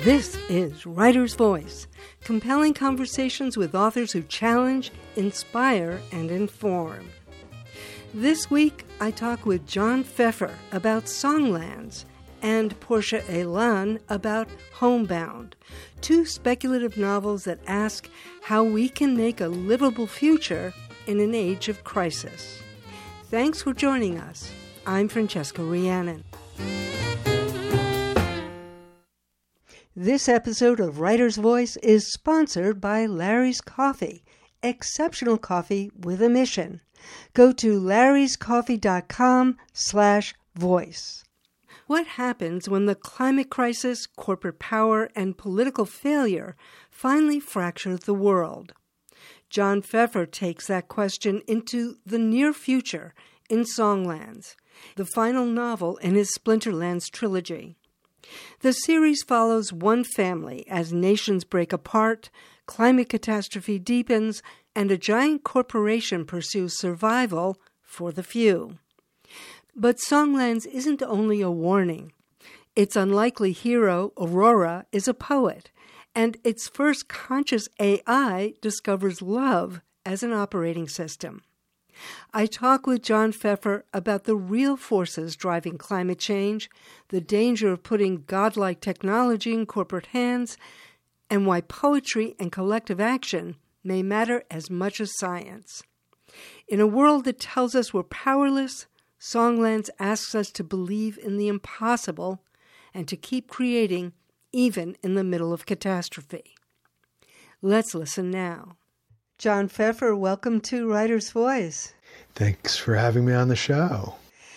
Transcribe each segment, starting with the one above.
This is Writer's Voice, compelling conversations with authors who challenge, inspire, and inform. This week, I talk with John Pfeffer about Songlands and Portia Elan about Homebound, two speculative novels that ask how we can make a livable future in an age of crisis. Thanks for joining us. I'm Francesca Rhiannon. This episode of Writer's Voice is sponsored by Larry's Coffee, exceptional coffee with a mission. Go to larryscoffee.com/voice. What happens when the climate crisis, corporate power, and political failure finally fracture the world? John Pfeffer takes that question into the near future in Songlands, the final novel in his Splinterlands trilogy. The series follows one family as nations break apart, climate catastrophe deepens, and a giant corporation pursues survival for the few. But Songlands isn't only a warning. Its unlikely hero, Aurora, is a poet, and its first conscious AI discovers love as an operating system. I talk with John Pfeffer about the real forces driving climate change, the danger of putting godlike technology in corporate hands, and why poetry and collective action may matter as much as science. In a world that tells us we're powerless, Songlands asks us to believe in the impossible and to keep creating even in the middle of catastrophe. Let's listen now. John Pfeffer, welcome to Writer's Voice. Thanks for having me on the show.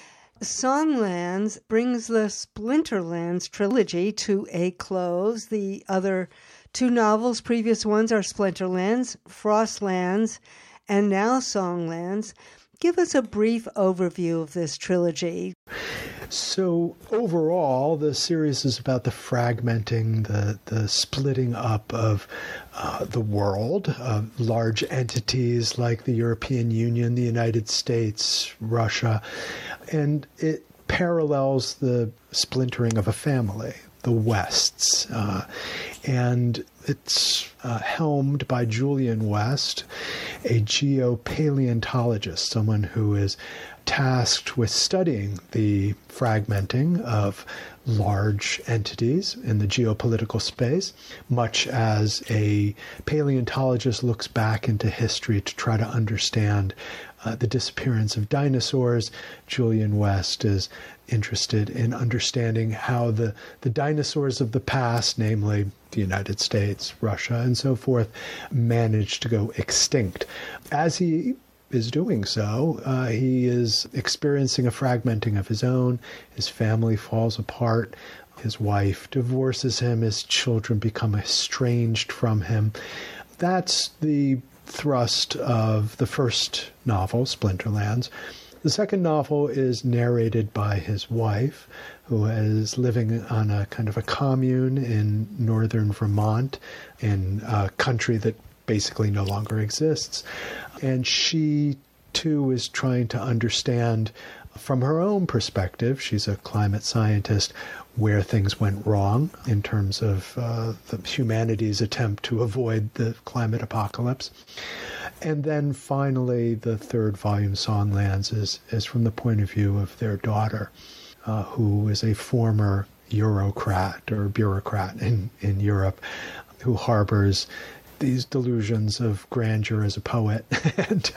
Songlands brings the Splinterlands trilogy to a close. The other two novels, previous ones, are Splinterlands, Frostlands, and now Songlands. Give us a brief overview of this trilogy. So overall, the series is about the fragmenting, the splitting up of the world, large entities like the European Union, the United States, Russia, and it parallels the splintering of a family, the Wests. And it's helmed by Julian West, a geopaleontologist, someone who is tasked with studying the fragmenting of large entities in the geopolitical space, much as a paleontologist looks back into history to try to understand the disappearance of dinosaurs. Julian West is interested in understanding how the dinosaurs of the past, namely the United States, Russia, and so forth, managed to go extinct. As he is doing so, he is experiencing a fragmenting of his own. His family falls apart. His wife divorces him. His children become estranged from him. That's the thrust of the first novel, Splinterlands. The second novel is narrated by his wife, who is living on a kind of a commune in northern Vermont, in a country that basically no longer exists. And she, too, is trying to understand from her own perspective, she's a climate scientist, where things went wrong in terms of the humanity's attempt to avoid the climate apocalypse. And then finally, the third volume, Songlands, is from the point of view of their daughter, who is a former Eurocrat or bureaucrat in Europe, who harbors these delusions of grandeur as a poet, and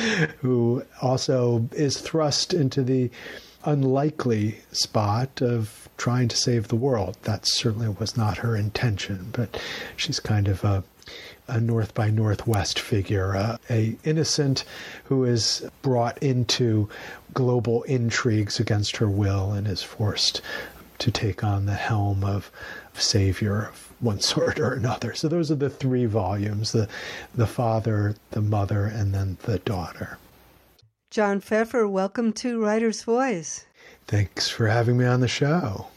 who also is thrust into the unlikely spot of trying to save the world. That certainly was not her intention, but she's kind of a North by Northwest figure, a innocent who is brought into global intrigues against her will and is forced to take on the helm of savior of one sort or another. So those are the three volumes, the father, the mother, and then the daughter. John Pfeffer, welcome to Writer's Voice. Thanks for having me on the show.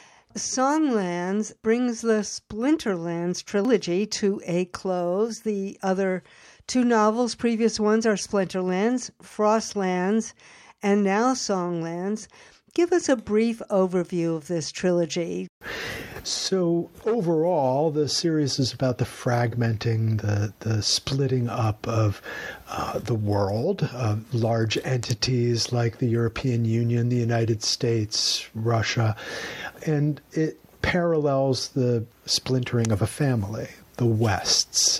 Songlands brings the Splinterlands trilogy to a close. The other two novels, previous ones, are Splinterlands, Frostlands, and now Songlands. Give us a brief overview of this trilogy. So overall, the series is about the fragmenting, the splitting up of the world, large entities like the European Union, the United States, Russia, and it parallels the splintering of a family, the Wests.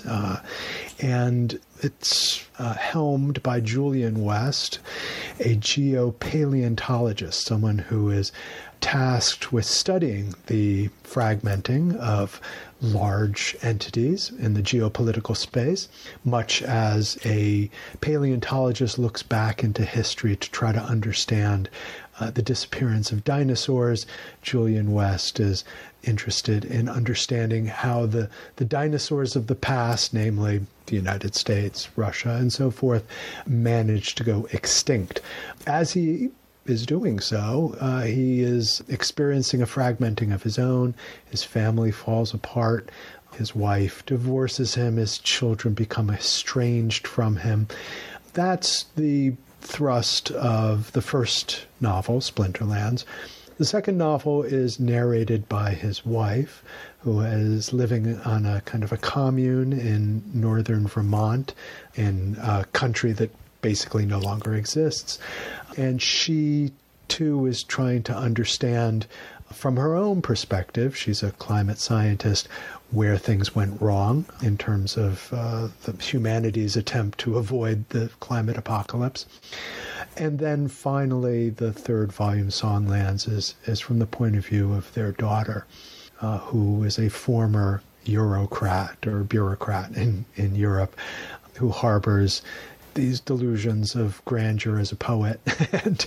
And it's helmed by Julian West, a geopaleontologist, someone who is tasked with studying the fragmenting of large entities in the geopolitical space, much as a paleontologist looks back into history to try to understand the disappearance of dinosaurs. Julian West is interested in understanding how the dinosaurs of the past, namely the United States, Russia, and so forth, managed to go extinct. As he is doing so, he is experiencing a fragmenting of his own. His family falls apart. His wife divorces him. His children become estranged from him. That's the thrust of the first novel, Splinterlands. The second novel is narrated by his wife, who is living on a kind of a commune in northern Vermont, in a country that basically no longer exists. And she, too, is trying to understand from her own perspective, she's a climate scientist, where things went wrong in terms of the humanity's attempt to avoid the climate apocalypse. And then finally, the third volume, Songlands, is from the point of view of their daughter, who is a former Eurocrat or bureaucrat in Europe, who harbors these delusions of grandeur as a poet, and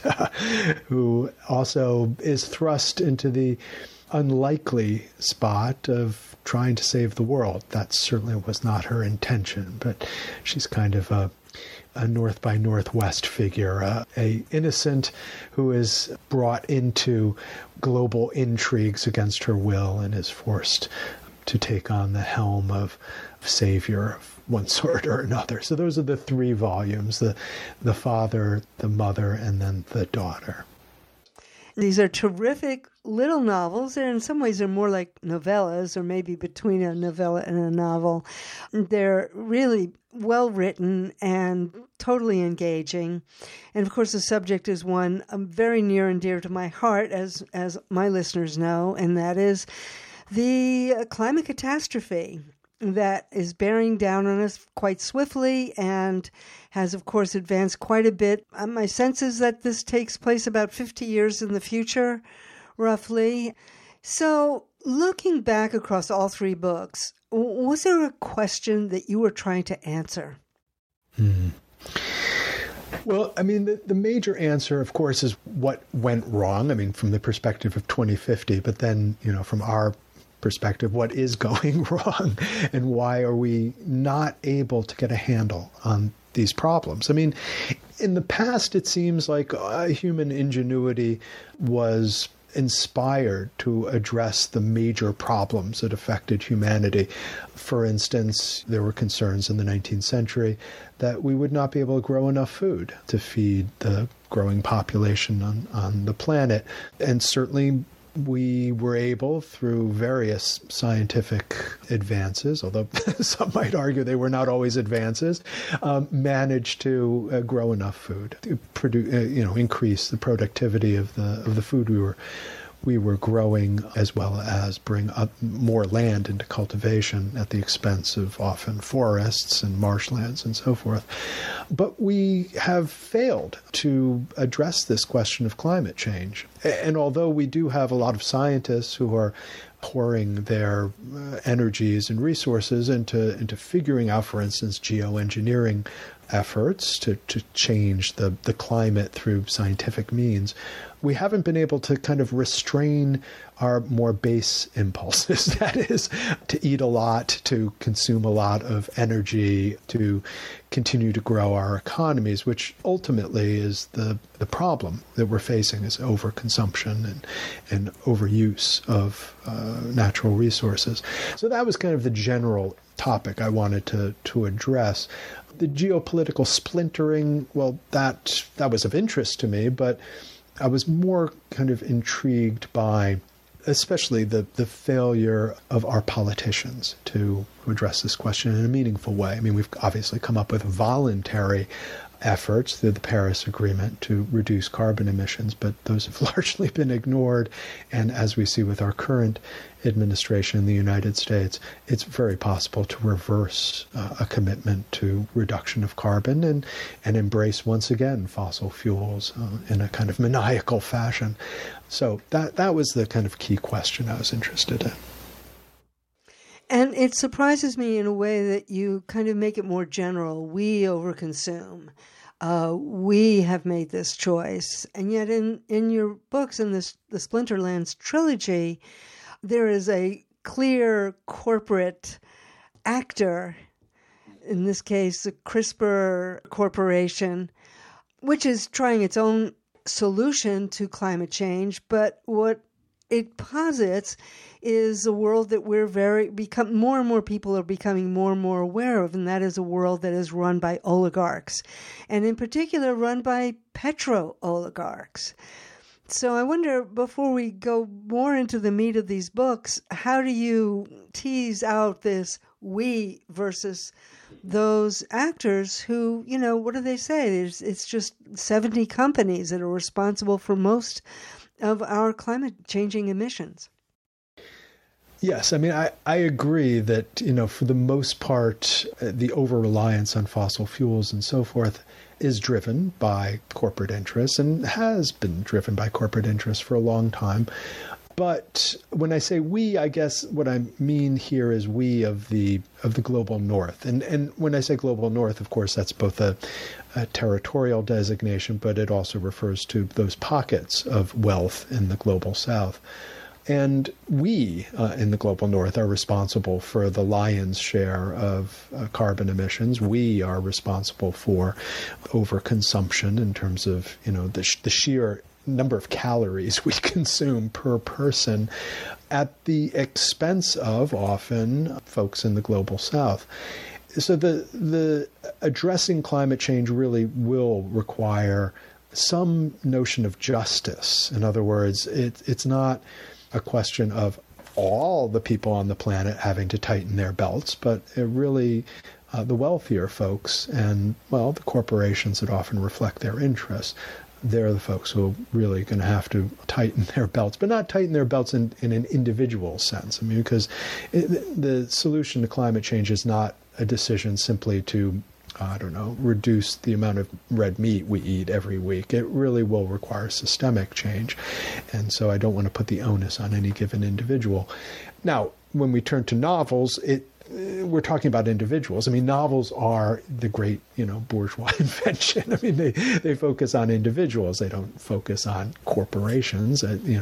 who also is thrust into the unlikely spot of trying to save the world. That certainly was not her intention, but she's kind of a North by Northwest figure, a innocent who is brought into global intrigues against her will and is forced to take on the helm of savior of one sort or another. So those are the three volumes, the father, the mother, and then the daughter. These are terrific little novels. They're in some ways they're more like novellas, or maybe between a novella and a novel. They're really well written and totally engaging. And of course, the subject is one very near and dear to my heart, as my listeners know, and that is the climate catastrophe that is bearing down on us quite swiftly and has, of course, advanced quite a bit. My sense is that this takes place about 50 years in the future, roughly. So, looking back across all three books, was there a question that you were trying to answer? Well, I mean, the major answer, of course, is what went wrong. I mean, from the perspective of 2050, but then, from our perspective, what is going wrong and why are we not able to get a handle on these problems? I mean, in the past, it seems like human ingenuity was inspired to address the major problems that affected humanity. For instance, there were concerns in the 19th century that we would not be able to grow enough food to feed the growing population on the planet. And certainly we were able, through various scientific advances, although some might argue they were not always advances, manage to grow enough food to produce, increase the productivity of the food we were growing, as well as bring up more land into cultivation at the expense of often forests and marshlands and so forth. But we have failed to address this question of climate change. And although we do have a lot of scientists who are pouring their energies and resources into figuring out, for instance, geoengineering efforts to change the climate through scientific means, we haven't been able to kind of restrain our more base impulses. That is, to eat a lot, to consume a lot of energy, to continue to grow our economies, which ultimately is the problem that we're facing, is overconsumption and overuse of natural resources. So that was kind of the general topic I wanted to address. The geopolitical splintering, well, that was of interest to me, but I was more kind of intrigued by especially the failure of our politicians to address this question in a meaningful way. I mean, we've obviously come up with voluntary efforts through the Paris Agreement to reduce carbon emissions, but those have largely been ignored. And as we see with our current administration in the United States, it's very possible to reverse a commitment to reduction of carbon and embrace once again fossil fuels in a kind of maniacal fashion. So that was the kind of key question I was interested in. And it surprises me in a way that you kind of make it more general. We overconsume. We have made this choice. And yet in your books, in the Splinterlands trilogy, there is a clear corporate actor, in this case, the CRISPR Corporation, which is trying its own solution to climate change. But what it posits is a world that more and more people are becoming more and more aware of, and that is a world that is run by oligarchs, and in particular run by petro-oligarchs. So I wonder, before we go more into the meat of these books, how do you tease out this we versus those actors who, what do they say? It's just 70 companies that are responsible for most of our climate changing emissions. Yes, I mean, I agree that, for the most part, the over-reliance on fossil fuels and so forth is driven by corporate interests and has been driven by corporate interests for a long time. But when I say we, I guess what I mean here is we of the global north. And when I say global north, of course, that's both a territorial designation, but it also refers to those pockets of wealth in the global south. And we in the global north are responsible for the lion's share of carbon emissions. We are responsible for overconsumption in terms of, the sheer number of calories we consume per person at the expense of often folks in the global south. So the addressing climate change really will require some notion of justice. In other words, it's not a question of all the people on the planet having to tighten their belts, but it really the wealthier folks and, the corporations that often reflect their interests, they're the folks who are really going to have to tighten their belts, but not tighten their belts in an individual sense. I mean, because the solution to climate change is not a decision simply to reduce the amount of red meat we eat every week. It really will require systemic change. And so I don't want to put the onus on any given individual. Now, when we turn to novels, we're talking about individuals. I mean, novels are the great, bourgeois invention. I mean, they focus on individuals. They don't focus on corporations,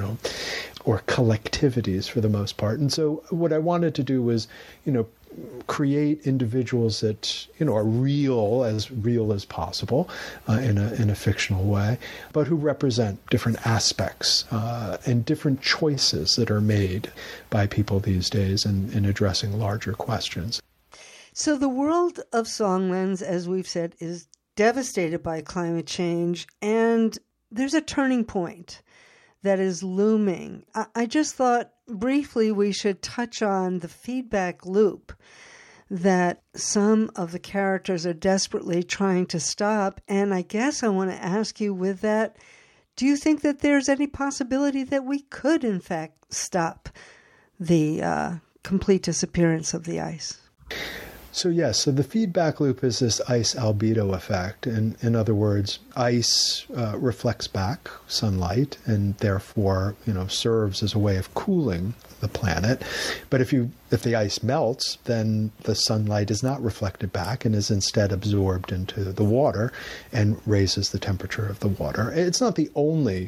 or collectivities for the most part. And so what I wanted to do was, create individuals that are real as possible in a fictional way, but who represent different aspects and different choices that are made by people these days in addressing larger questions. So the world of Songlands, as we've said, is devastated by climate change, and there's a turning point that is looming. I just thought briefly we should touch on the feedback loop that some of the characters are desperately trying to stop. And I guess I want to ask you with that, do you think that there's any possibility that we could, in fact, stop the complete disappearance of the ice? So yes, so the feedback loop is this ice albedo effect. And in other words, ice reflects back sunlight and therefore, serves as a way of cooling the planet. But if the ice melts, then the sunlight is not reflected back and is instead absorbed into the water and raises the temperature of the water. It's not the only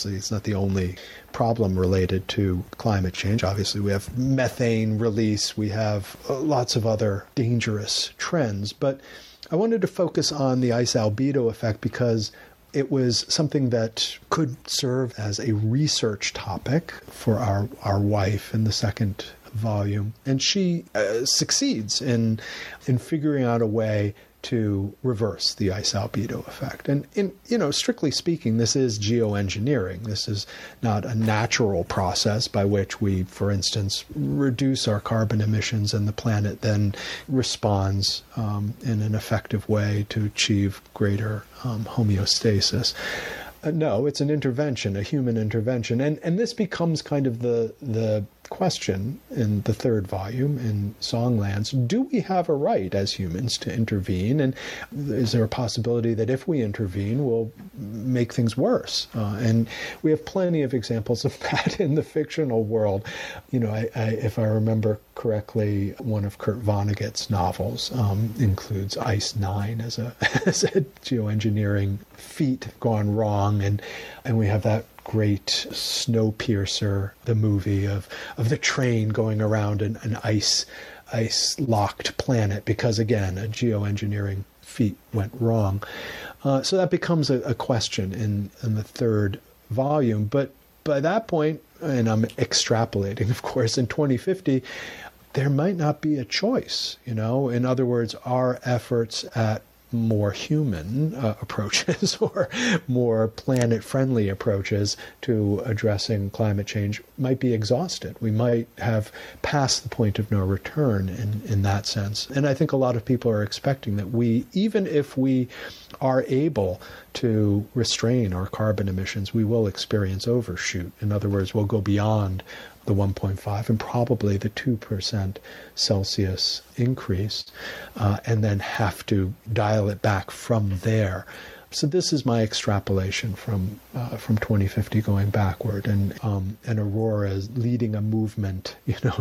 problem related to climate change. Obviously, we have methane release, we have lots of other dangerous trends, but I wanted to focus on the ice albedo effect because it was something that could serve as a research topic for our wife in the second volume. And she succeeds in figuring out a way to reverse the ice albedo effect. And strictly speaking, this is geoengineering. This is not a natural process by which we, for instance, reduce our carbon emissions and the planet then responds in an effective way to achieve greater homeostasis. No, it's an intervention, a human intervention. And this becomes kind of the question in the third volume, in Songlands. Do we have a right as humans to intervene? And is there a possibility that if we intervene, we'll make things worse? And we have plenty of examples of that in the fictional world. If I remember correctly, one of Kurt Vonnegut's novels includes Ice Nine as a geoengineering feat gone wrong. And we have that great Snowpiercer, the movie of the train going around an ice-locked planet because, again, a geoengineering feat went wrong. So that becomes a question in the third volume. But by that point, and I'm extrapolating, of course, in 2050, there might not be a choice. In other words, our efforts at more human approaches or more planet-friendly approaches to addressing climate change might be exhausted. We might have passed the point of no return in that sense. And I think a lot of people are expecting that even if we are able to restrain our carbon emissions, we will experience overshoot. In other words, we'll go beyond the 1.5 and probably the 2% Celsius increase, and then have to dial it back from there. So this is my extrapolation from 2050 going backward, and Aurora is leading a movement,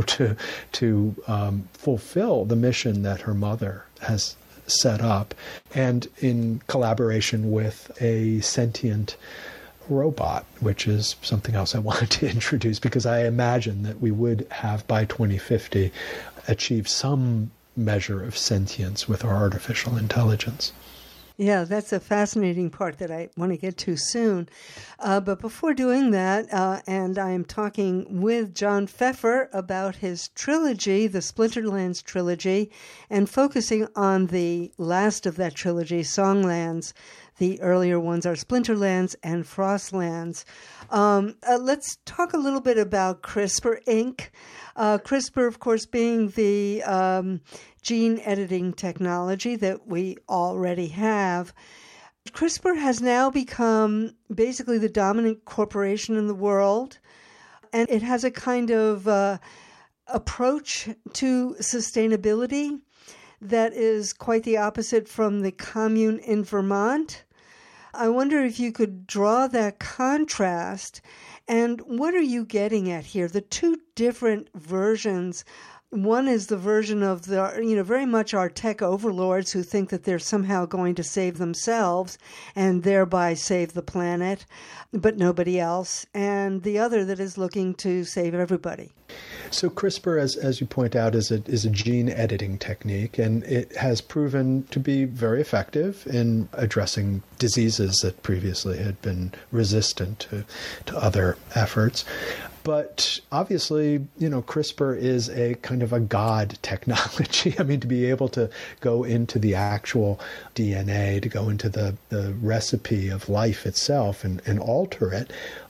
to fulfill the mission that her mother has set up, and in collaboration with a sentient robot, which is something else I wanted to introduce, because I imagine that we would have by 2050 achieved some measure of sentience with our artificial intelligence. Yeah, that's a fascinating part that I want to get to soon. But before doing that, and I am talking with John Pfeffer about his trilogy, the Splinterlands trilogy, and focusing on the last of that trilogy, Songlands. The earlier ones are Splinterlands and Frostlands. Let's talk a little bit about CRISPR, Inc. CRISPR, of course, being the gene editing technology that we already have. CRISPR has now become basically the dominant corporation in the world, and it has a kind of approach to sustainability that is quite the opposite from the commune in Vermont. I wonder if you could draw that contrast, and what are you getting at here? The two different versions. One is the version of the, very much our tech overlords who think that they're somehow going to save themselves and thereby save the planet, but nobody else. And the other that is looking to save everybody. So CRISPR, as you point out, is a gene editing technique, and it has proven to be very effective in addressing diseases that previously had been resistant to other efforts. But obviously, CRISPR is a kind of a god technology. I mean, to be able to go into the actual DNA, to go into the recipe of life itself and alter it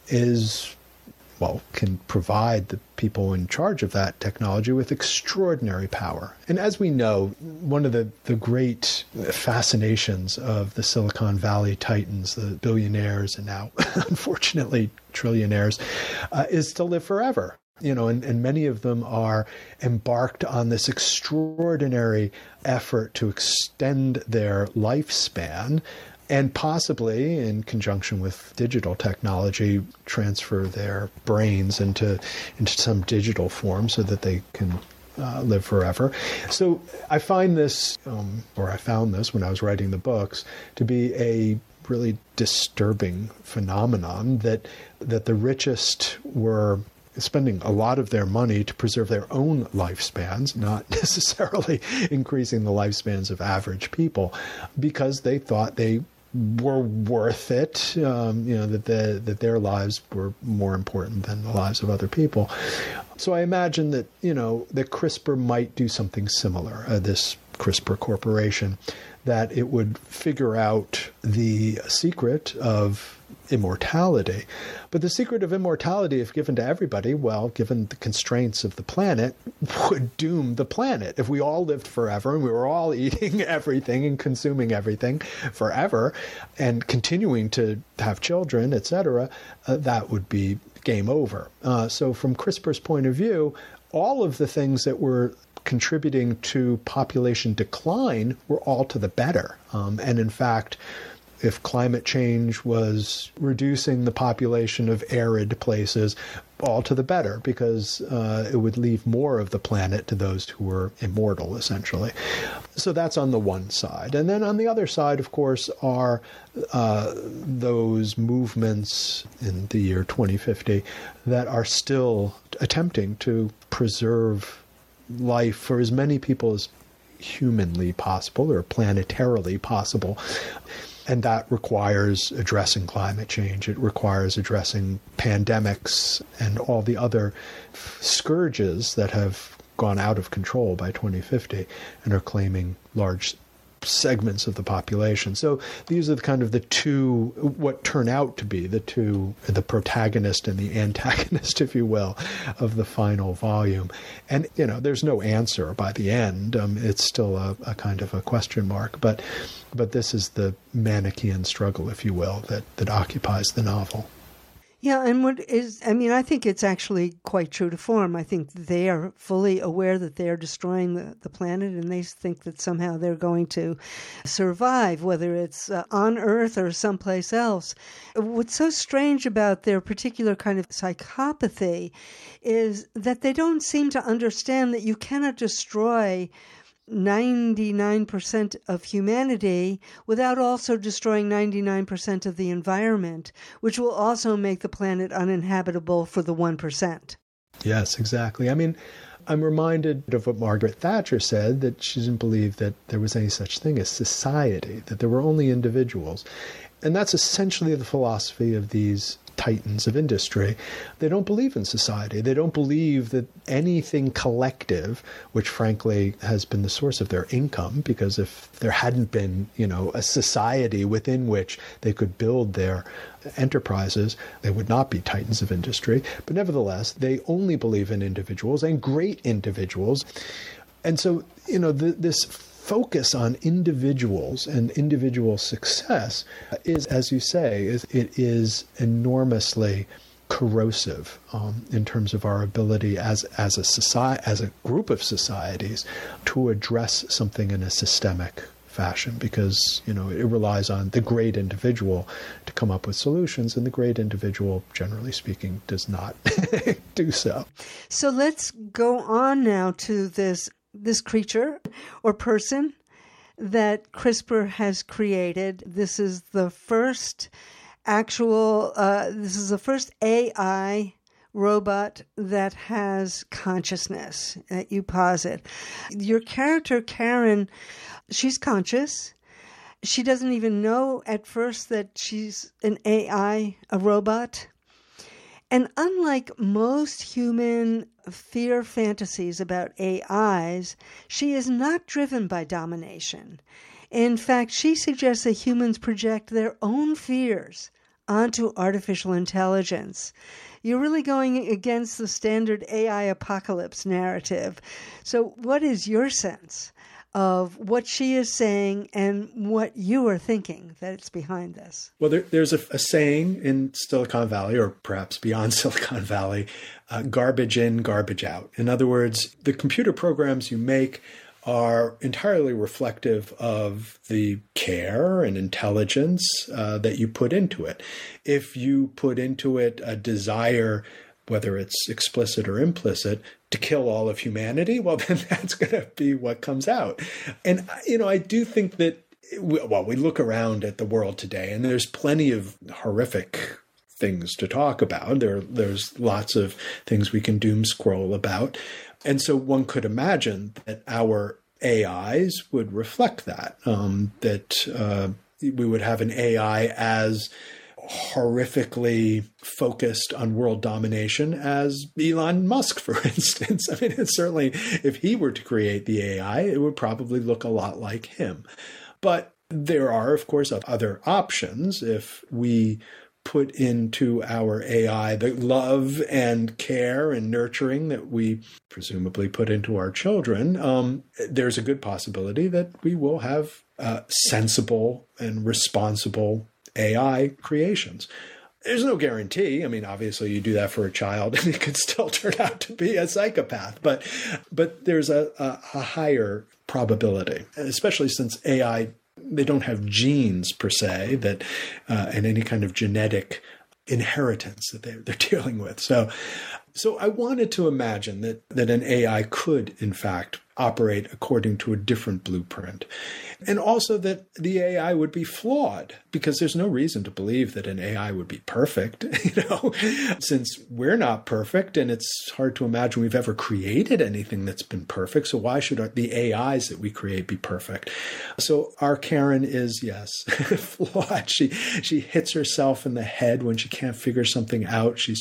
can provide the people in charge of that technology with extraordinary power. And as we know, one of the great fascinations of the Silicon Valley titans, the billionaires and now, unfortunately, trillionaires, is to live forever. And many of them are embarked on this extraordinary effort to extend their lifespan, and possibly, in conjunction with digital technology, transfer their brains into some digital form so that they can live forever. So I find this, I found this when I was writing the books, to be a really disturbing phenomenon that the richest were spending a lot of their money to preserve their own lifespans, not necessarily increasing the lifespans of average people, because they thought they were worth it, that their lives were more important than the lives of other people. So I imagine that, that CRISPR might do something similar, this CRISPR Corporation, that it would figure out the secret of immortality. But the secret of immortality, if given to everybody, well, given the constraints of the planet, would doom the planet. If we all lived forever and we were all eating everything and consuming everything forever and continuing to have children, etc., that would be game over. So from CRISPR's point of view, all of the things that were contributing to population decline were all to the better. And in fact, if climate change was reducing the population of arid places, all to the better, because it would leave more of the planet to those who were immortal, essentially. So that's on the one side. And then on the other side, of course, are those movements in the year 2050 that are still attempting to preserve life for as many people as humanly possible or planetarily possible. And that requires addressing climate change. It requires addressing pandemics and all the other scourges that have gone out of control by 2050 and are claiming large segments of the population. So these are the two, what turn out to be the protagonist and the antagonist, if you will, of the final volume. And, there's no answer by the end. It's still a kind of a question mark. But this is the Manichaean struggle, if you will, that occupies the novel. Yeah, and I think it's actually quite true to form. I think they are fully aware that they are destroying the planet, and they think that somehow they're going to survive, whether it's on Earth or someplace else. What's so strange about their particular kind of psychopathy is that they don't seem to understand that you cannot destroy 99% of humanity without also destroying 99% of the environment, which will also make the planet uninhabitable for the 1%. Yes, exactly. I'm reminded of what Margaret Thatcher said, that she didn't believe that there was any such thing as society, that there were only individuals. And that's essentially the philosophy of these titans of industry. They don't believe in society. They don't believe that anything collective, which frankly has been the source of their income, because if there hadn't been, a society within which they could build their enterprises, they would not be titans of industry. But nevertheless, they only believe in individuals and great individuals. And so, this focus on individuals and individual success is, as you say, it is enormously corrosive in terms of our ability as a society, as a group of societies, to address something in a systemic fashion, because it relies on the great individual to come up with solutions, and the great individual, generally speaking, does not do so. So let's go on now to this creature or person that CRISPR has created. This is the first AI robot that has consciousness that you posit. Your character, Karen, she's conscious. She doesn't even know at first that she's an AI, a robot. And unlike most human fear fantasies about AIs, she is not driven by domination. In fact, she suggests that humans project their own fears onto artificial intelligence. You're really going against the standard AI apocalypse narrative. So what is your sense of what she is saying and what you are thinking that's behind this? Well, there's a saying in Silicon Valley, or perhaps beyond Silicon Valley, garbage in, garbage out. In other words, the computer programs you make are entirely reflective of the care and intelligence that you put into it. If you put into it a desire, whether it's explicit or implicit, to kill all of humanity, well, then that's going to be what comes out. And, I do think that, we look around at the world today, and there's plenty of horrific things to talk about. There's lots of things we can doom scroll about. And so one could imagine that our AIs would reflect that, that we would have an AI as horrifically focused on world domination as Elon Musk, for instance. I mean, it's certainly, if he were to create the AI, it would probably look a lot like him. But there are, of course, other options. If we put into our AI the love and care and nurturing that we presumably put into our children, there's a good possibility that we will have sensible and responsible AI creations. There's no guarantee. I mean, obviously you do that for a child and it could still turn out to be a psychopath, but there's a higher probability, especially since AI, they don't have genes per se that and any kind of genetic inheritance that they're dealing with. So I wanted to imagine that an AI could, in fact, operate according to a different blueprint. And also that the AI would be flawed, because there's no reason to believe that an AI would be perfect, since we're not perfect, and it's hard to imagine we've ever created anything that's been perfect. So why should the AIs that we create be perfect? So our Karen is, yes, flawed. She hits herself in the head when she can't figure something out. She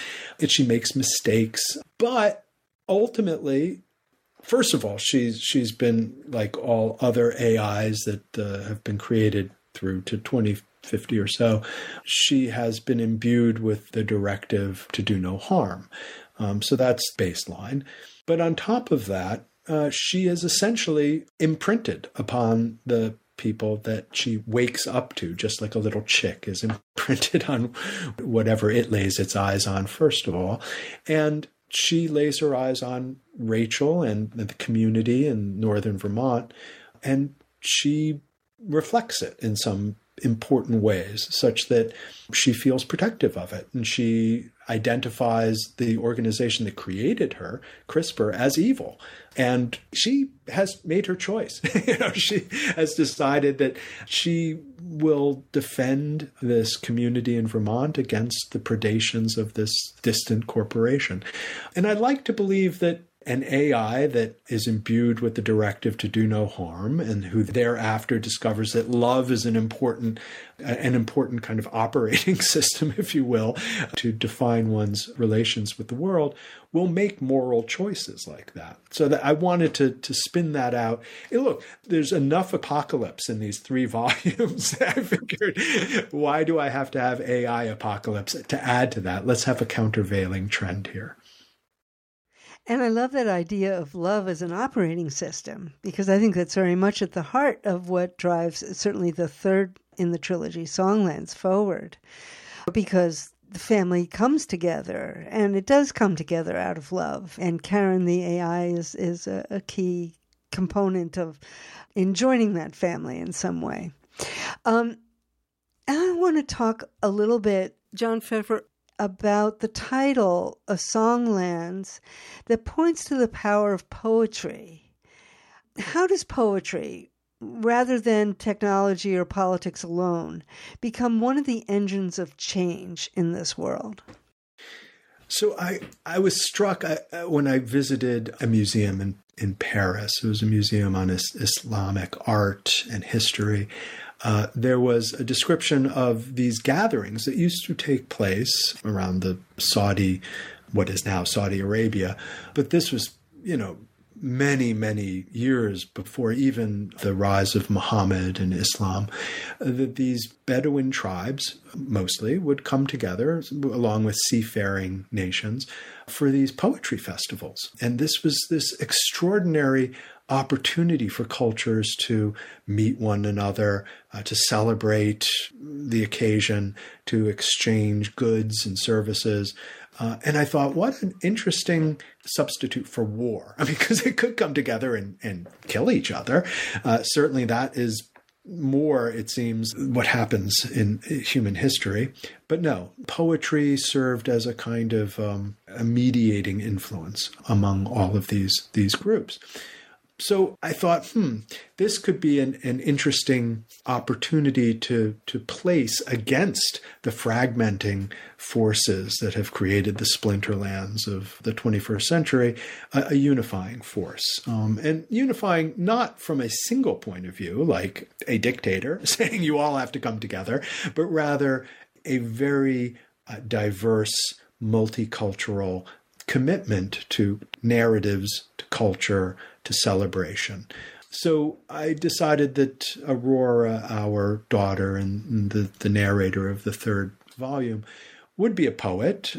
makes mistakes. But ultimately, first of all, she's been like all other AIs that have been created through to 2050 or so. She has been imbued with the directive to do no harm. So that's baseline. But on top of that, she is essentially imprinted upon the people that she wakes up to, just like a little chick is imprinted on whatever it lays its eyes on, first of all. And she lays her eyes on Rachel and the community in northern Vermont, and she reflects it in some important ways, such that she feels protective of it. And she identifies the organization that created her, CRISPR, as evil. And she has made her choice. She has decided that she will defend this community in Vermont against the predations of this distant corporation. And I'd like to believe that an AI that is imbued with the directive to do no harm, and who thereafter discovers that love is an important kind of operating system, if you will, to define one's relations with the world, will make moral choices like that. So that I wanted to spin that out. And look, there's enough apocalypse in these 3 volumes that I figured, why do I have to have AI apocalypse to add to that? Let's have a countervailing trend here. And I love that idea of love as an operating system, because I think that's very much at the heart of what drives certainly the third in the trilogy, Songlands, forward. Because the family comes together, and it does come together out of love. And Karen, the AI, is a key component in joining that family in some way. And I want to talk a little bit, John Pfeffer, about the title, A Songlands, that points to the power of poetry. How does poetry, rather than technology or politics alone, become one of the engines of change in this world? So I was struck when I visited a museum in Paris. It was a museum on Islamic art and history. There was a description of these gatherings that used to take place around what is now Saudi Arabia. But this was, many, many years before even the rise of Muhammad and Islam, that these Bedouin tribes mostly would come together along with seafaring nations for these poetry festivals. And this was this extraordinary opportunity for cultures to meet one another, to celebrate the occasion, to exchange goods and services. And I thought, what an interesting substitute for war. I mean, because they could come together and kill each other. Certainly that is more, it seems, what happens in human history. But no, poetry served as a kind of a mediating influence among all of these groups. So I thought, this could be an interesting opportunity to place against the fragmenting forces that have created the splinterlands of the 21st century, a unifying force. And unifying not from a single point of view, like a dictator saying you all have to come together, but rather a very diverse, multicultural commitment to narratives, to culture, to celebration. So I decided that Aurora, our daughter and the narrator of the third volume, would be a poet,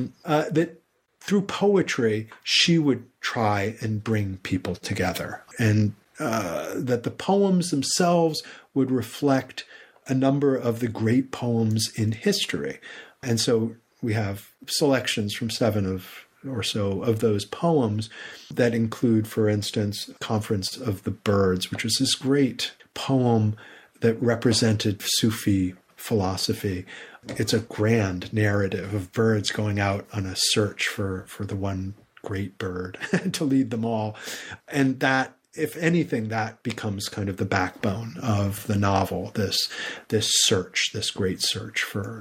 that through poetry, she would try and bring people together, and that the poems themselves would reflect a number of the great poems in history. And so we have selections from 7 or so of those poems that include, for instance, Conference of the Birds, which was this great poem that represented Sufi philosophy. It's a grand narrative of birds going out on a search for the one great bird to lead them all. And that, if anything, that becomes kind of the backbone of the novel, this search, this great search for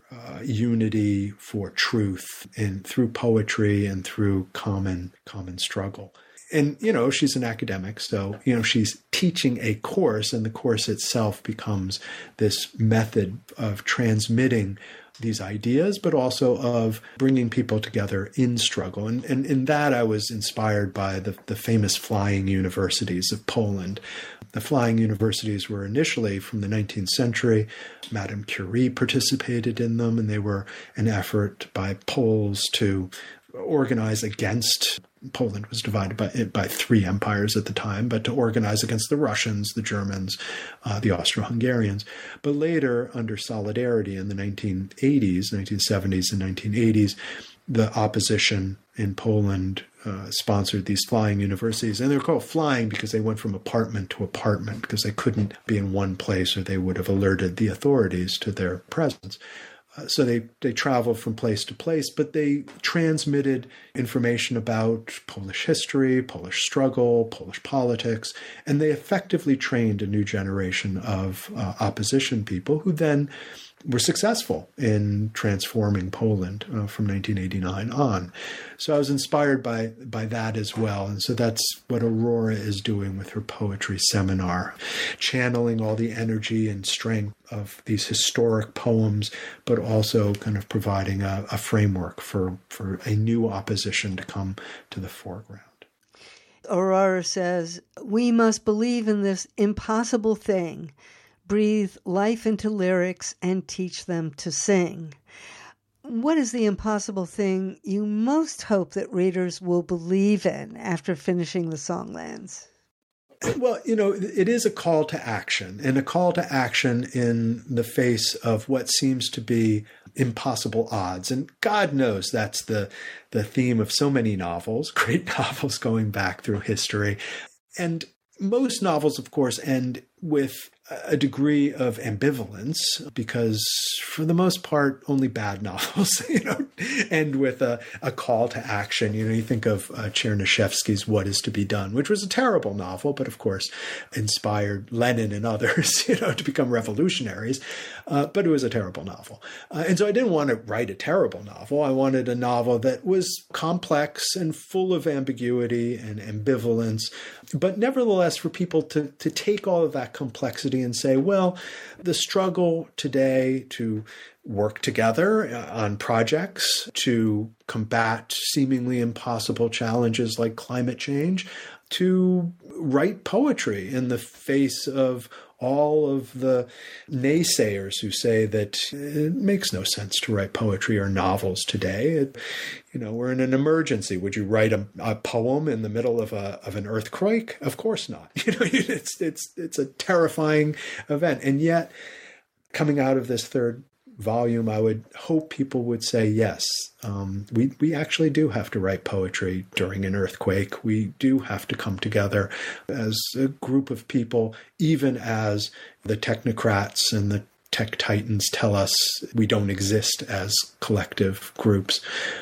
unity, for truth, and through poetry and through common struggle. And, she's an academic, so, she's teaching a course, and the course itself becomes this method of transmitting these ideas, but also of bringing people together in struggle. And in that, I was inspired by the famous flying universities of Poland. The flying universities were initially from the 19th century. Madame Curie participated in them, and they were an effort by Poles to organize against. Poland was divided by 3 empires at the time, but to organize against the Russians, the Germans, the Austro-Hungarians. But later, under Solidarity in the 1970s and 1980s, the opposition in Poland sponsored these flying universities. And they were called flying because they went from apartment to apartment, because they couldn't be in one place or they would have alerted the authorities to their presence. So they traveled from place to place, but they transmitted information about Polish history, Polish struggle, Polish politics, and they effectively trained a new generation of opposition people who then were successful in transforming Poland from 1989 on. So I was inspired by that as well. And so that's what Aurora is doing with her poetry seminar, channeling all the energy and strength of these historic poems, but also kind of providing a framework for a new opposition to come to the foreground. Aurora says, "We must believe in this impossible thing, breathe life into lyrics, and teach them to sing." What is the impossible thing you most hope that readers will believe in after finishing the Songlands? Well, it is a call to action, and a call to action in the face of what seems to be impossible odds. And God knows that's the theme of so many novels, great novels going back through history. And most novels, of course, end with a degree of ambivalence, because for the most part, only bad novels, end with a call to action. You think of Chernyshevsky's What Is to Be Done, which was a terrible novel, but of course inspired Lenin and others, to become revolutionaries. But it was a terrible novel. And so I didn't want to write a terrible novel. I wanted a novel that was complex and full of ambiguity and ambivalence, but nevertheless for people to take all of that complexity and say, well, the struggle today to work together on projects, to combat seemingly impossible challenges like climate change, to write poetry in the face of all of the naysayers who say that it makes no sense to write poetry or novels today. We're in an emergency. Would you write a poem in the middle of an earthquake? Of course not. It's a terrifying event. And yet, coming out of this third volume, I would hope people would say, yes, we actually do have to write poetry during an earthquake. We do have to come together as a group of people, even as the technocrats and the tech titans tell us we don't exist as collective groups.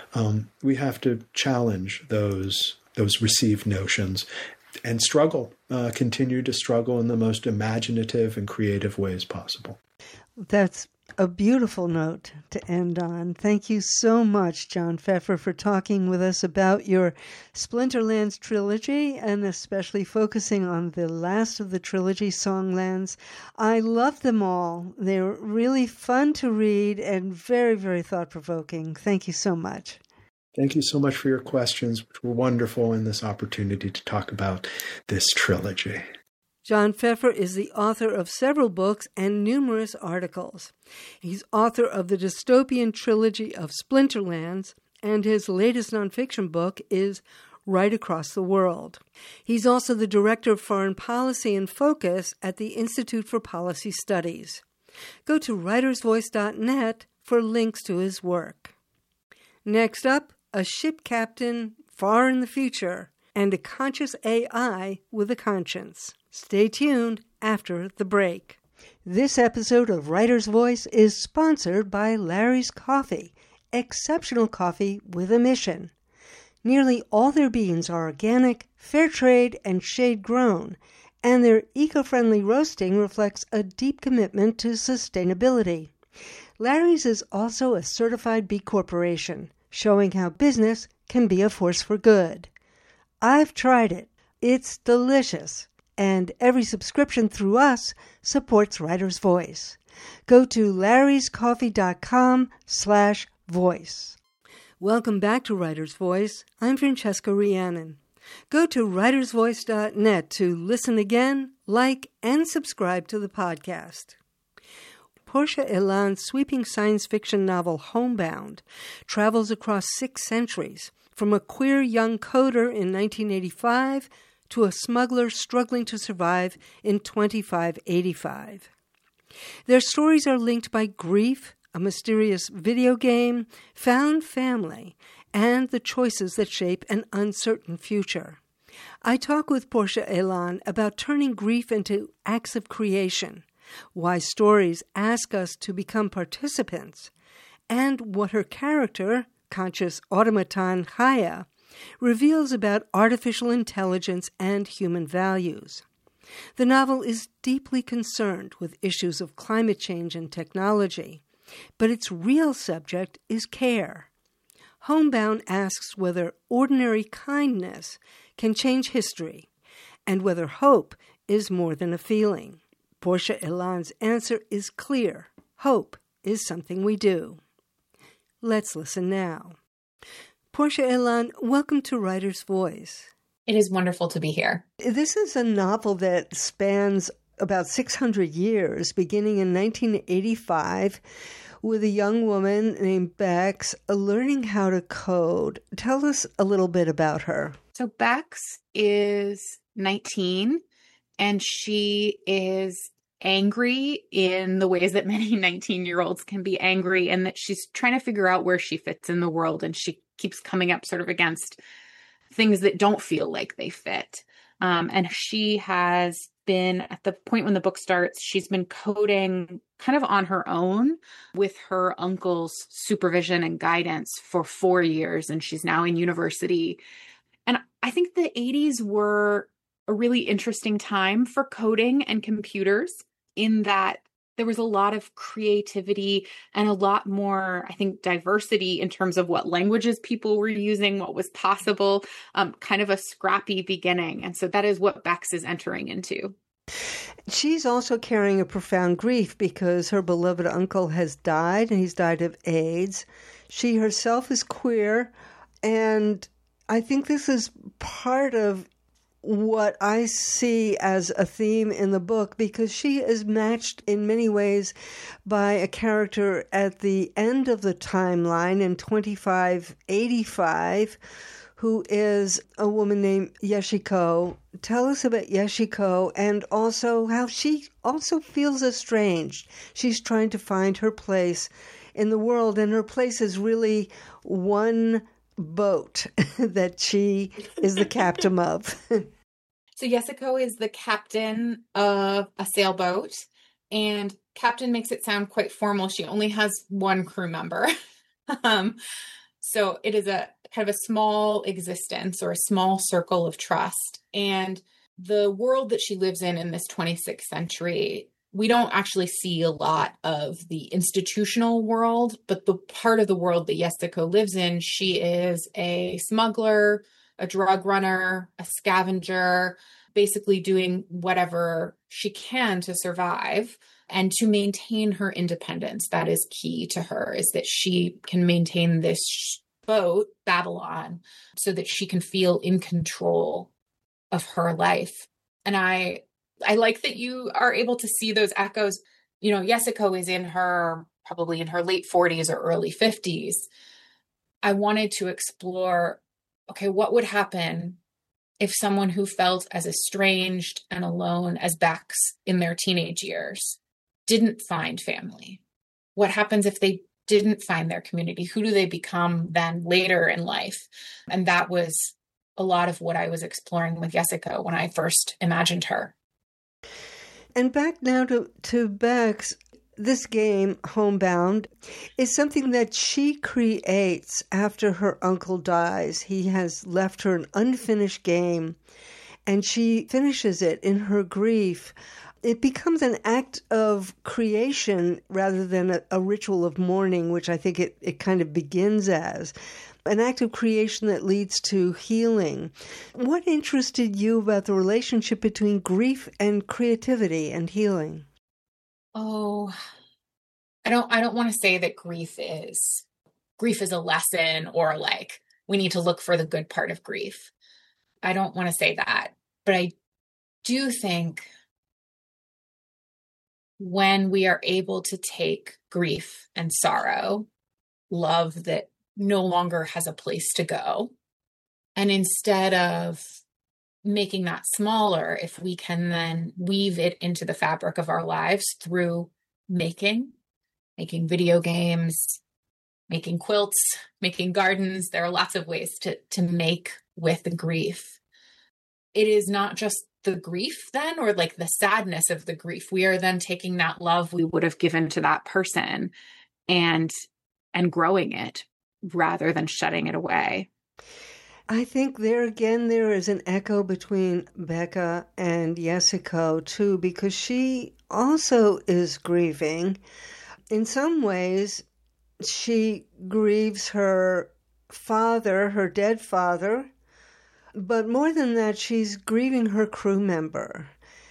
We have to challenge those received notions and continue to struggle in the most imaginative and creative ways possible. That's A beautiful note to end on. Thank you so much, John Pfeffer, for talking with us about your Splinterlands trilogy and especially focusing on the last of the trilogy, Songlands. I love them all. They're really fun to read and very, very thought-provoking. Thank you so much. Thank you so much for your questions, which were wonderful in this opportunity to talk about this trilogy. John Pfeffer is the author of several books and numerous articles. He's author of the dystopian trilogy of Splinterlands, and his latest nonfiction book is Right Across the World. He's also the Director of Foreign Policy and Focus at the Institute for Policy Studies. Go to writersvoice.net for links to his work. Next up, a ship captain far in the future and a conscious AI with a conscience. Stay tuned after the break. This episode of Writer's Voice is sponsored by Larry's Coffee, exceptional coffee with a mission. Nearly all their beans are organic, fair trade, and shade grown, and their eco-friendly roasting reflects a deep commitment to sustainability. Larry's is also a certified B Corporation, showing how business can be a force for good. I've tried it. It's delicious. And every subscription through us supports Writer's Voice. Go to larryscoffee.com/voice. Welcome back to Writer's Voice. I'm Francesca Rhiannon. Go to writersvoice.net to listen again, like, and subscribe to the podcast. Portia Elan's sweeping science fiction novel Homebound travels across 6 centuries, from a queer young coder in 1985 to a smuggler struggling to survive in 2585. Their stories are linked by grief, a mysterious video game, found family, and the choices that shape an uncertain future. I talk with Portia Elan about turning grief into acts of creation, why stories ask us to become participants, and what her character, conscious automaton Chaya, reveals about artificial intelligence and human values. The novel is deeply concerned with issues of climate change and technology, but its real subject is care. Homebound asks whether ordinary kindness can change history, and whether hope is more than a feeling. Portia Elan's answer is clear. Hope is something we do. Let's listen now. Portia Elan, welcome to Writer's Voice. It is wonderful to be here. This is a novel that spans about 600 years, beginning in 1985, with a young woman named Bex learning how to code. Tell us a little bit about her. So Bex is 19, and she is angry in the ways that many 19-year-olds can be angry, and that she's trying to figure out where she fits in the world, and she keeps coming up sort of against things that don't feel like they fit. And she has been, at the point when the book starts, she's been coding kind of on her own with her uncle's supervision and guidance for 4 years, and she's now in university. And I think the 80s were a really interesting time for coding and computers, in that there was a lot of creativity and a lot more, I think, diversity in terms of what languages people were using, what was possible, kind of a scrappy beginning. And so that is what Bex is entering into. She's also carrying a profound grief because her beloved uncle has died, and he's died of AIDS. She herself is queer, and I think this is part of what I see as a theme in the book, because she is matched in many ways by a character at the end of the timeline in 2585, who is a woman named Yeshiko. Tell us about Yeshiko, and also how she also feels estranged. She's trying to find her place in the world, and her place is really one boat that she is the captain of. So Yeshiko is the captain of a sailboat, and captain makes it sound quite formal. She only has one crew member. So it is a kind of a small existence, or a small circle of trust. And the world that she lives in this 26th century we don't actually see a lot of the institutional world, but the part of the world that Yesiko lives in, she is a smuggler, a drug runner, a scavenger, basically doing whatever she can to survive and to maintain her independence. That is key to her, is that she can maintain this boat, Babylon, so that she can feel in control of her life. And I like that you are able to see those echoes. You know, Yesiko is probably in her late 40s or early 50s. I wanted to explore, okay, what would happen if someone who felt as estranged and alone as Bex in their teenage years didn't find family? What happens if they didn't find their community? Who do they become then later in life? And that was a lot of what I was exploring with Yesiko when I first imagined her. And back now to Bex, this game, Homebound, is something that she creates after her uncle dies. He has left her an unfinished game, and she finishes it in her grief. It becomes an act of creation rather than a ritual of mourning, which I think it kind of begins as. An act of creation that leads to healing. What interested you about the relationship between grief and creativity and healing? Oh, I don't want to say that grief is a lesson, or like we need to look for the good part of grief. I don't want to say that, but I do think when we are able to take grief and sorrow, love that no longer has a place to go, and instead of making that smaller, if we can then weave it into the fabric of our lives through making video games, making quilts, making gardens. There are lots of ways to make with the grief. It is not just the grief then, or like the sadness of the grief. We are then taking that love we would have given to that person and growing it rather than shutting it away. I think there is an echo between Becca and Yesiko too, because she also is grieving. In some ways, she grieves her father, her dead father, but more than that, she's grieving her crew member,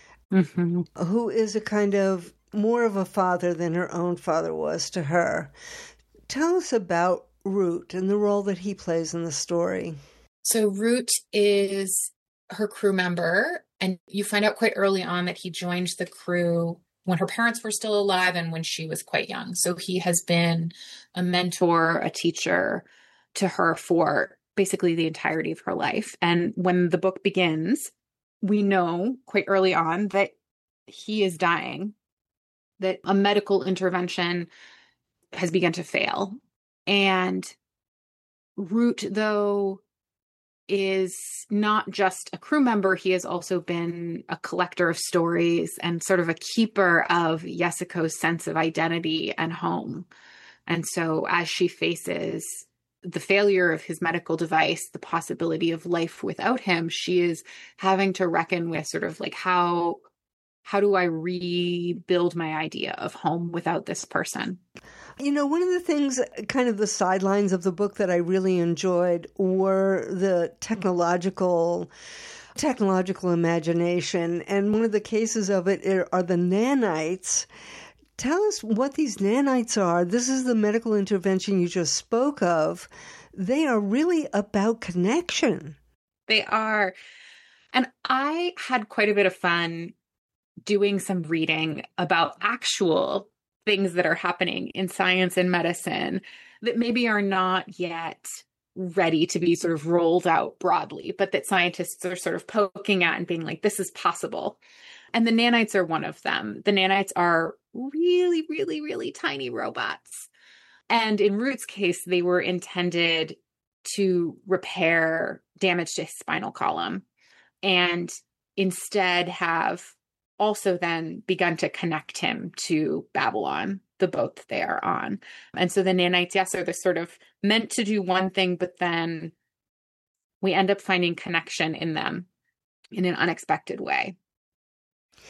who is a kind of more of a father than her own father was to her. Tell us about Root and the role that he plays in the story. So Root is her crew member, and you find out quite early on that he joined the crew when her parents were still alive and when she was quite young. So he has been a mentor, a teacher to her for basically the entirety of her life. And when the book begins, we know quite early on that he is dying, that a medical intervention has begun to fail. And Root, though, is not just a crew member, he has also been a collector of stories and sort of a keeper of Yesiko's sense of identity and home. And so as she faces the failure of his medical device, the possibility of life without him, she is having to reckon with sort of like, how do I rebuild my idea of home without this person? You know, one of the things, kind of the sidelines of the book that I really enjoyed were the technological imagination. And one of the cases of it are the nanites. Tell us what these nanites are. This is the medical intervention you just spoke of. They are really about connection. They are. And I had quite a bit of fun doing some reading about actual things that are happening in science and medicine that maybe are not yet ready to be sort of rolled out broadly, but that scientists are sort of poking at and being like, this is possible. And the nanites are one of them. The nanites are really, really, really tiny robots. And in Root's case, they were intended to repair damage to his spinal column, and instead have also then begun to connect him to Babylon, the boat that they are on. And so the nanites, yes, are sort of meant to do one thing, but then we end up finding connection in them in an unexpected way.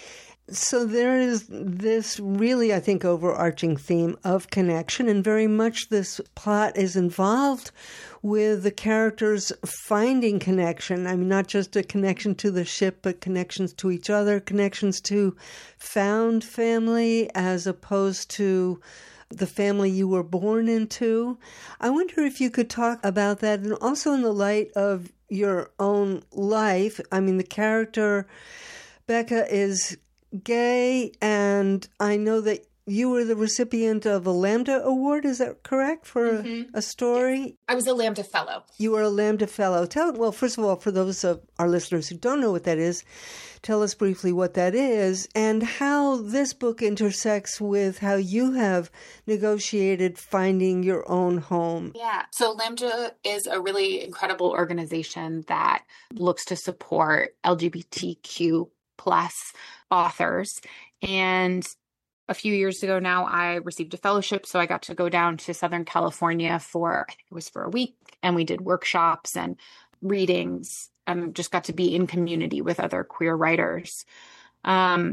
So there is this really, I think, overarching theme of connection, and very much this plot is involved with the characters finding connection. I mean, not just a connection to the ship, but connections to each other, connections to found family as opposed to the family you were born into. I wonder if you could talk about that, and also in the light of your own life. I mean, the character Becca is gay, and I know that you were the recipient of a Lambda Award, is that correct, for a story? Yes. I was a Lambda Fellow. You were a Lambda Fellow. Well, first of all, for those of our listeners who don't know what that is, tell us briefly what that is and how this book intersects with how you have negotiated finding your own home. Yeah. So Lambda is a really incredible organization that looks to support LGBTQ plus authors. And a few years ago now, I received a fellowship. So I got to go down to Southern California for, I think it was for a week. And we did workshops and readings and just got to be in community with other queer writers. The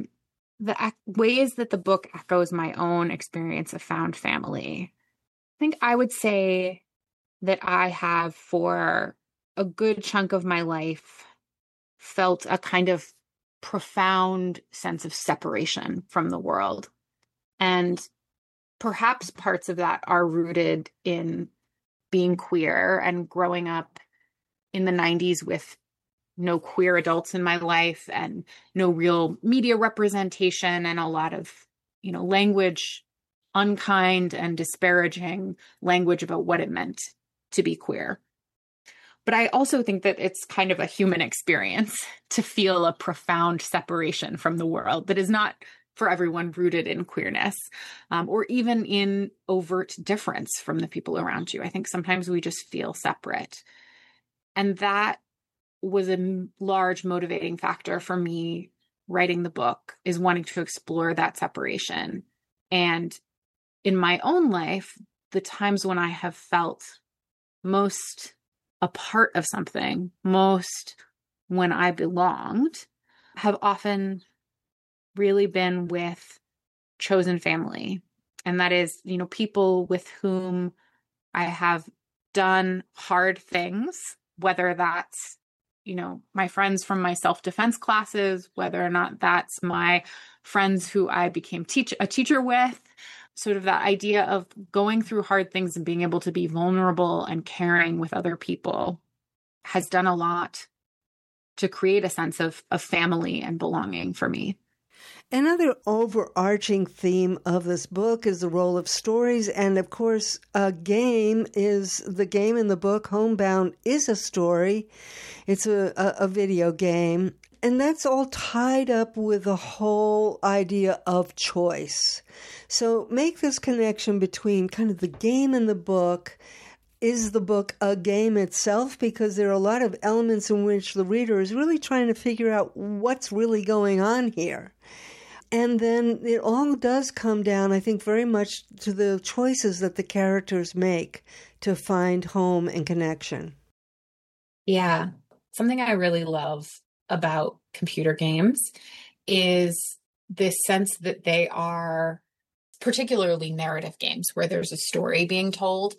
ways that the book echoes my own experience of found family. I think I would say that I have, for a good chunk of my life, felt a kind of profound sense of separation from the world. And perhaps parts of that are rooted in being queer and growing up in the 90s with no queer adults in my life and no real media representation and a lot of, language, unkind and disparaging language about what it meant to be queer. But I also think that it's kind of a human experience to feel a profound separation from the world that is not for everyone rooted in queerness, or even in overt difference from the people around you. I think sometimes we just feel separate. And that was a large motivating factor for me writing the book, is wanting to explore that separation. And in my own life, the times when I have felt most a part of something, most when I belonged, have often really been with chosen family. And that is, people with whom I have done hard things, whether that's, my friends from my self-defense classes, whether or not that's my friends who I became a teacher with, sort of that idea of going through hard things and being able to be vulnerable and caring with other people has done a lot to create a sense of family and belonging for me. Another overarching theme of this book is the role of stories. And of course, the game in the book, Homebound, is a story. It's a video game. And that's all tied up with the whole idea of choice. So make this connection between kind of the game and the book. Is the book a game itself? Because there are a lot of elements in which the reader is really trying to figure out what's really going on here. And then it all does come down, I think, very much to the choices that the characters make to find home and connection. Yeah. Something I really love about computer games is this sense that they are, particularly narrative games where there's a story being told,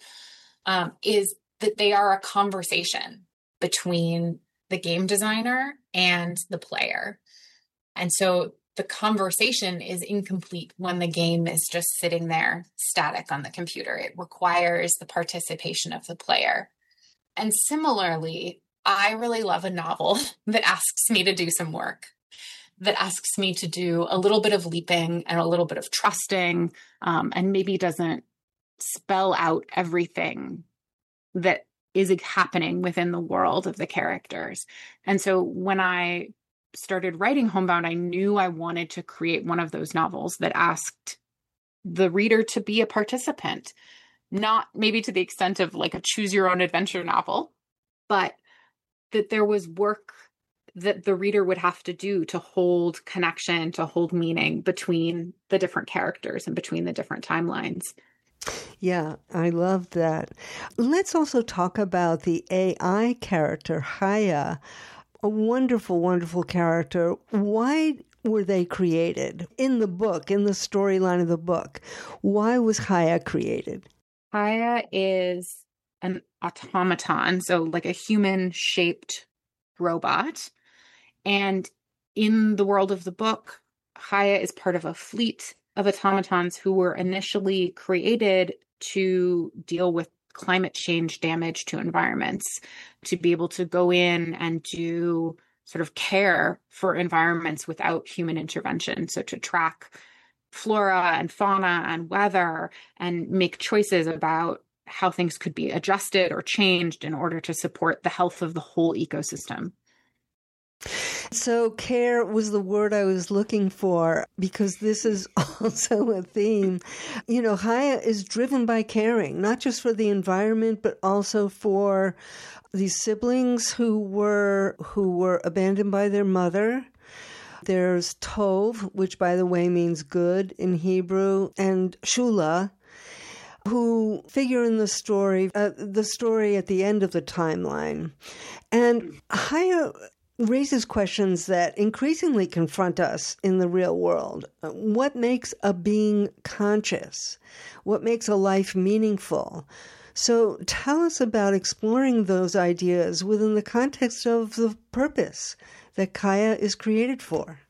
is that they are a conversation between the game designer and the player. And so the conversation is incomplete when the game is just sitting there static on the computer. It requires the participation of the player. And similarly, I really love a novel that asks me to do some work, that asks me to do a little bit of leaping and a little bit of trusting, and maybe doesn't spell out everything that is happening within the world of the characters. And so when I started writing Homebound, I knew I wanted to create one of those novels that asked the reader to be a participant, not maybe to the extent of like a choose your own adventure novel, but that there was work that the reader would have to do to hold connection, to hold meaning between the different characters and between the different timelines. Yeah, I love that. Let's also talk about the AI character, Haya. A wonderful, wonderful character. Why were they created? In the book, in the storyline of the book, why was Haya created? Haya is an automaton, so like a human-shaped robot. And in the world of the book, Haya is part of a fleet of automatons who were initially created to deal with climate change damage to environments, to be able to go in and do sort of care for environments without human intervention. So to track flora and fauna and weather and make choices about how things could be adjusted or changed in order to support the health of the whole ecosystem. So care was the word I was looking for, because this is also a theme. You know, Haya is driven by caring, not just for the environment, but also for these siblings who were abandoned by their mother. There's Tov, which by the way means good in Hebrew, and Shula, who figure in the story at the end of the timeline. And Haya raises questions that increasingly confront us in the real world. What makes a being conscious? What makes a life meaningful? So tell us about exploring those ideas within the context of the purpose that Haya is created for.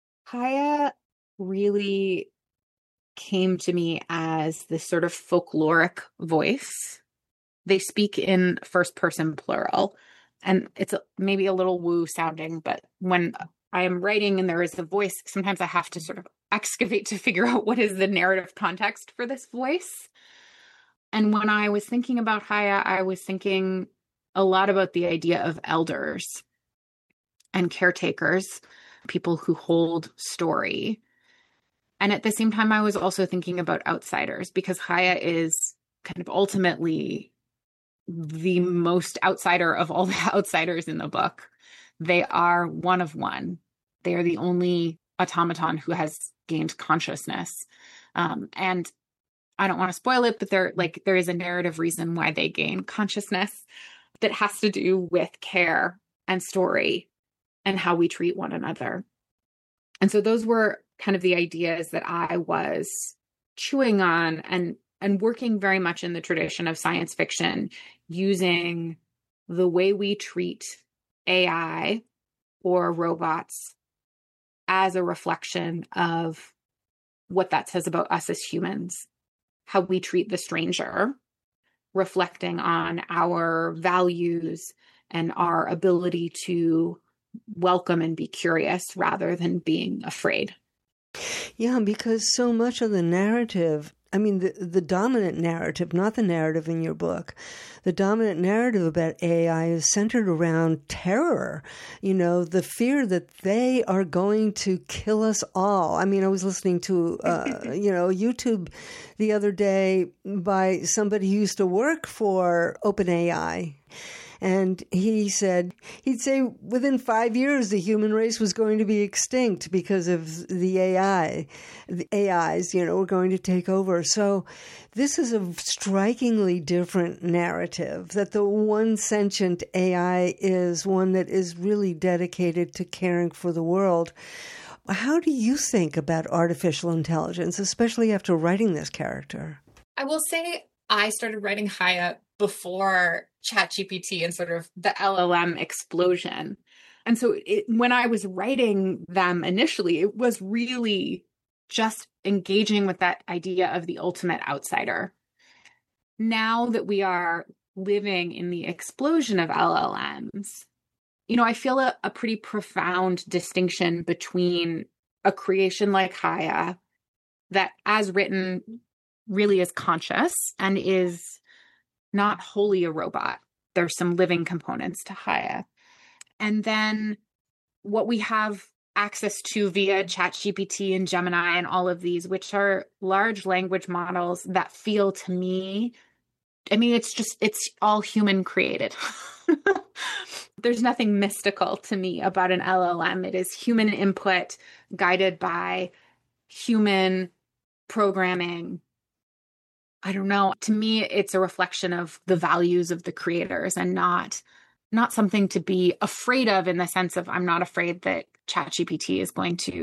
Haya really came to me as this sort of folkloric voice. They speak in first person plural. And it's maybe a little woo sounding, but when I am writing and there is a voice, sometimes I have to sort of excavate to figure out what is the narrative context for this voice. And when I was thinking about Haya, I was thinking a lot about the idea of elders and caretakers, people who hold story. And at the same time, I was also thinking about outsiders, because Haya is kind of ultimately the most outsider of all the outsiders in the book. They are one of one. They are the only automaton who has gained consciousness. And I don't want to spoil it, but there is a narrative reason why they gain consciousness that has to do with care and story and how we treat one another. And so those were kind of the ideas that I was chewing on and working very much in the tradition of science fiction, using the way we treat AI or robots as a reflection of what that says about us as humans, how we treat the stranger, reflecting on our values and our ability to welcome and be curious rather than being afraid. Yeah, because so much of the narrative, I mean, the dominant narrative, not the narrative in your book, the dominant narrative about AI is centered around terror, you know, the fear that they are going to kill us all. I mean, I was listening to, YouTube the other day by somebody who used to work for OpenAI. And he'd say within 5 years, the human race was going to be extinct because of the AI. The AIs, were going to take over. So this is a strikingly different narrative, that the one sentient AI is one that is really dedicated to caring for the world. How do you think about artificial intelligence, especially after writing this character? I will say I started writing Haya before ChatGPT and sort of the LLM explosion. And so when I was writing them initially, it was really just engaging with that idea of the ultimate outsider. Now that we are living in the explosion of LLMs, I feel a pretty profound distinction between a creation like Haya that, as written, really is conscious and is not wholly a robot. There's some living components to Haya. And then what we have access to via ChatGPT and Gemini and all of these, which are large language models that feel to me, it's all human created. There's nothing mystical to me about an LLM. It is human input guided by human programming. I don't know. To me, it's a reflection of the values of the creators and not something to be afraid of, in the sense of I'm not afraid that ChatGPT is going to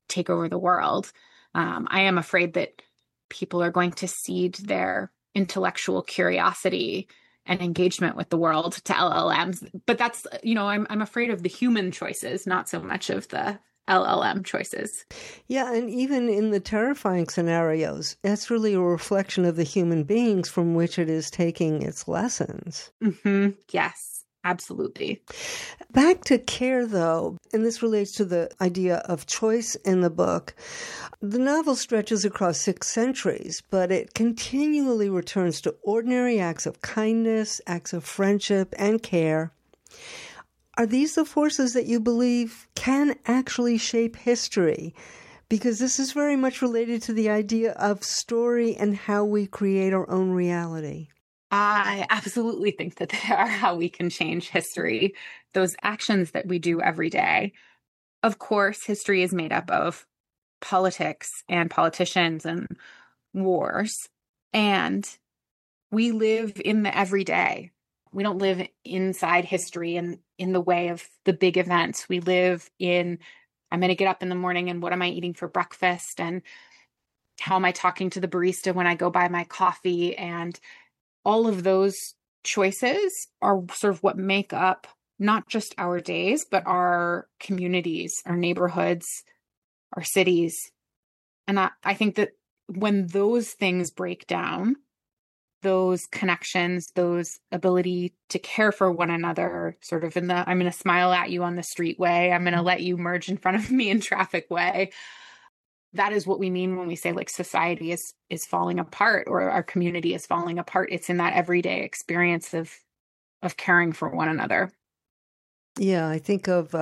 take over the world. I am afraid that people are going to cede their intellectual curiosity and engagement with the world to LLMs. But that's, I'm afraid of the human choices, not so much of the LLM choices. Yeah, and even in the terrifying scenarios, that's really a reflection of the human beings from which it is taking its lessons. Mm-hmm. Yes, absolutely. Back to care, though, and this relates to the idea of choice in the book. The novel stretches across 6 centuries, but it continually returns to ordinary acts of kindness, acts of friendship, and care. Are these the forces that you believe can actually shape history? Because this is very much related to the idea of story and how we create our own reality. I absolutely think that they are how we can change history, those actions that we do every day. Of course, history is made up of politics and politicians and wars, and we live in the everyday. We don't live inside history and in the way of the big events. We live in, I'm going to get up in the morning and what am I eating for breakfast? And how am I talking to the barista when I go buy my coffee? And all of those choices are sort of what make up not just our days, but our communities, our neighborhoods, our cities. And I think that when those things break down, those connections, those ability to care for one another, sort of in the, I'm going to smile at you on the street way, I'm going to let you merge in front of me in traffic way. That is what we mean when we say like society is falling apart or our community is falling apart. It's in that everyday experience of caring for one another. Yeah, I think of,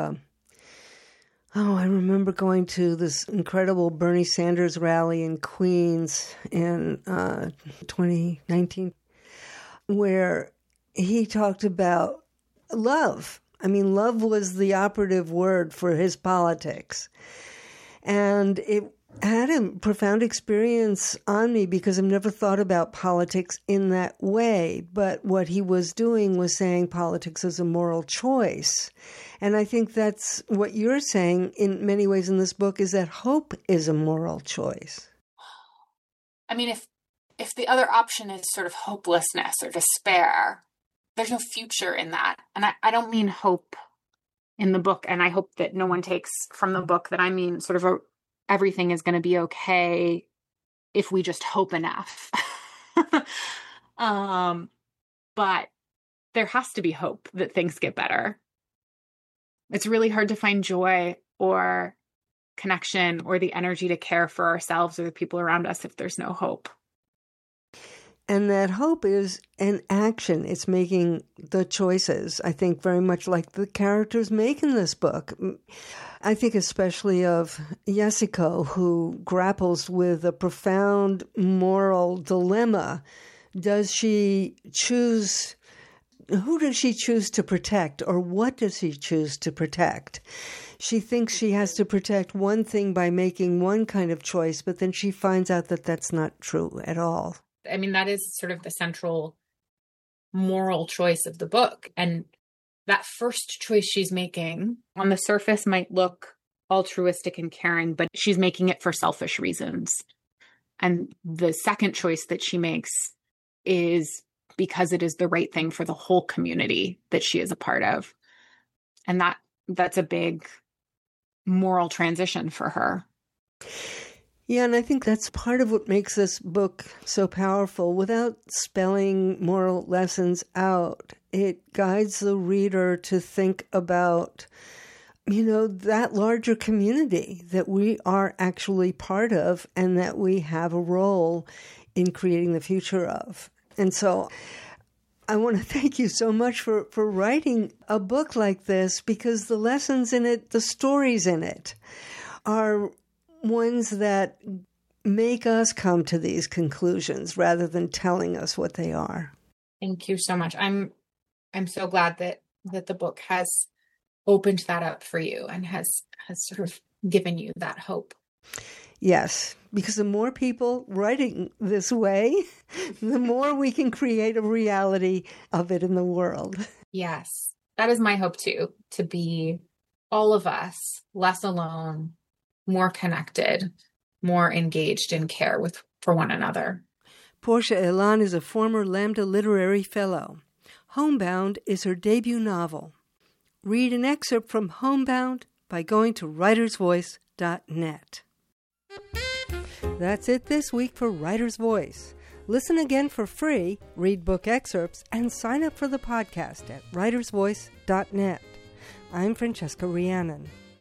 I remember going to this incredible Bernie Sanders rally in Queens in 2019, where he talked about love. I mean, love was the operative word for his politics. And it had a profound experience on me because I've never thought about politics in that way. But what he was doing was saying politics is a moral choice. And I think that's what you're saying in many ways in this book, is that hope is a moral choice. I mean, if the other option is sort of hopelessness or despair, there's no future in that. And I don't mean hope in the book, and I hope that no one takes from the book that I mean sort of everything is going to be okay if we just hope enough. But there has to be hope that things get better. It's really hard to find joy or connection or the energy to care for ourselves or the people around us if there's no hope. And that hope is an action. It's making the choices, I think, very much like the characters make in this book. I think especially of Yasuko, who grapples with a profound moral dilemma. Does she choose, who does she choose to protect, or what does she choose to protect? She thinks she has to protect one thing by making one kind of choice, but then she finds out that that's not true at all. I mean, that is sort of the central moral choice of the book. And that first choice she's making on the surface might look altruistic and caring, but she's making it for selfish reasons. And the second choice that she makes is because it is the right thing for the whole community that she is a part of. And that's a big moral transition for her. Yeah, and I think that's part of what makes this book so powerful. Without spelling moral lessons out, it guides the reader to think about, that larger community that we are actually part of and that we have a role in creating the future of. And so I want to thank you so much for writing a book like this, because the lessons in it, the stories in it, are ones that make us come to these conclusions rather than telling us what they are. Thank you so much. I'm so glad that the book has opened that up for you and has sort of given you that hope. Yes, because the more people writing this way, the more we can create a reality of it in the world. Yes, that is my hope too, to be all of us less alone, more connected, more engaged in care for one another. Portia Elan is a former Lambda Literary Fellow. Homebound is her debut novel. Read an excerpt from Homebound by going to writersvoice.net. That's it this week for Writer's Voice. Listen again for free, read book excerpts, and sign up for the podcast at writersvoice.net. I'm Francesca Rhiannon.